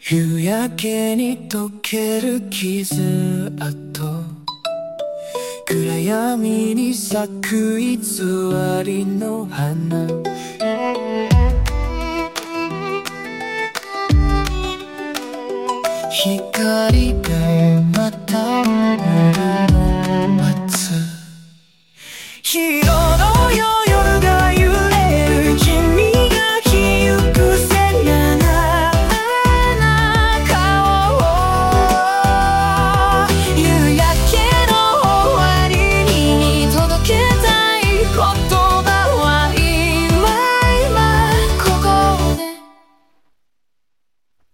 夕焼けに溶ける傷跡、暗闇に咲く偽りの花。光でまた夜を待つ。広